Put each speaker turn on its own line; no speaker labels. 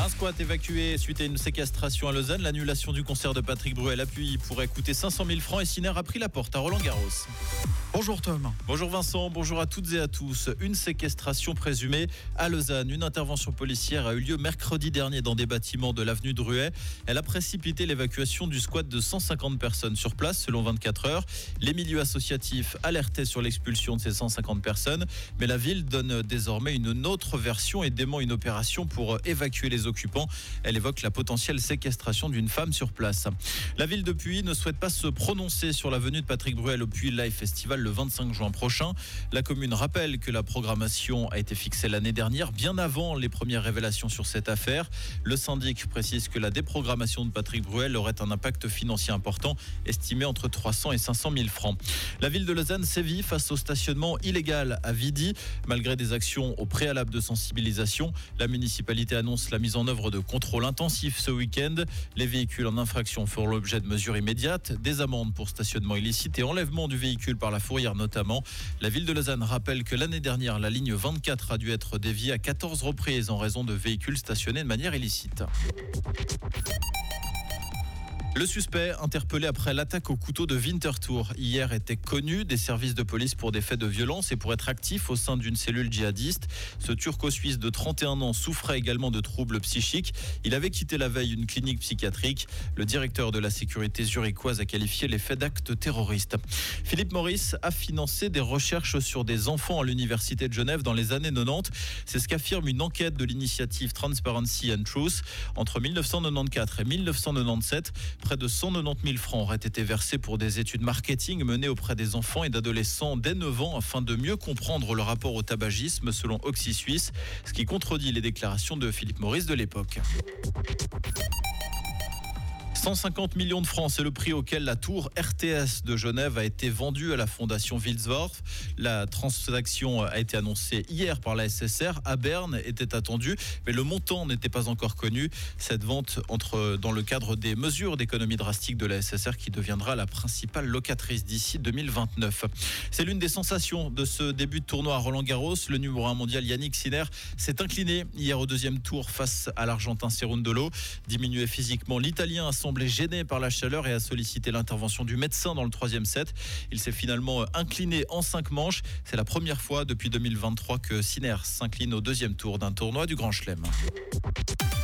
Un squat évacué suite à une séquestration à Lausanne. L'annulation du concert de Patrick Bruel à Puy pourrait coûter 500 000 francs et Sinner a pris la porte à Roland-Garros.
Bonjour Tom.
Bonjour Vincent, bonjour à toutes et à tous. Une séquestration présumée à Lausanne. Une intervention policière a eu lieu mercredi dernier dans des bâtiments de l'avenue Druet. Elle a précipité l'évacuation du squat de 150 personnes sur place selon 24 heures. Les milieux associatifs alertaient sur l'expulsion de ces 150 personnes, mais la ville donne désormais une autre version et dément une opération pour évacuer les occupants. Elle évoque la potentielle séquestration d'une femme sur place. La ville de Puy ne souhaite pas se prononcer sur la venue de Patrick Bruel au Puy Live Festival le 25 juin prochain. La commune rappelle que la programmation a été fixée l'année dernière, bien avant les premières révélations sur cette affaire. Le syndic précise que la déprogrammation de Patrick Bruel aurait un impact financier important, estimé entre 300 et 500 000 francs. La ville de Lausanne sévit face au stationnement illégal à Vidi. Malgré des actions au préalable de sensibilisation, la municipalité annonce la mise en œuvre de contrôles intensifs ce week-end. Les véhicules en infraction feront l'objet de mesures immédiates, des amendes pour stationnement illicite et enlèvement du véhicule par la fourrière notamment. La ville de Lausanne rappelle que l'année dernière, la ligne 24 a dû être déviée à 14 reprises en raison de véhicules stationnés de manière illicite. Le suspect, interpellé après l'attaque au couteau de Winterthur, hier était connu des services de police pour des faits de violence et pour être actif au sein d'une cellule djihadiste. Ce Turco-Suisse de 31 ans souffrait également de troubles psychiques. Il avait quitté la veille une clinique psychiatrique. Le directeur de la sécurité zurichoise a qualifié les faits d'actes terroristes. Philippe Maurice a financé des recherches sur des enfants à l'université de Genève dans les années 90. C'est ce qu'affirme une enquête de l'initiative Transparency and Truth. Entre 1994 et 1997, près de 190 000 francs auraient été versés pour des études marketing menées auprès des enfants et d'adolescents dès 9 ans afin de mieux comprendre le rapport au tabagisme selon Oxy Suisse, ce qui contredit les déclarations de Philippe Maurice de l'époque. 150 millions de francs, c'est le prix auquel la tour RTS de Genève a été vendue à la fondation Wilsdorf. La transaction a été annoncée hier par la SSR. À Berne était attendue, mais le montant n'était pas encore connu. Cette vente entre dans le cadre des mesures d'économie drastique de la SSR qui deviendra la principale locatrice d'ici 2029. C'est l'une des sensations de ce début de tournoi à Roland-Garros. Le numéro 1 mondial Yannick Sinner s'est incliné hier au deuxième tour face à l'Argentin Cerundolo. Diminué physiquement, l'Italien a semblé gêné par la chaleur et a sollicité l'intervention du médecin dans le troisième set. Il s'est finalement incliné en 5 manches. C'est la première fois depuis 2023 que Sinner s'incline au deuxième tour d'un tournoi du Grand Chelem.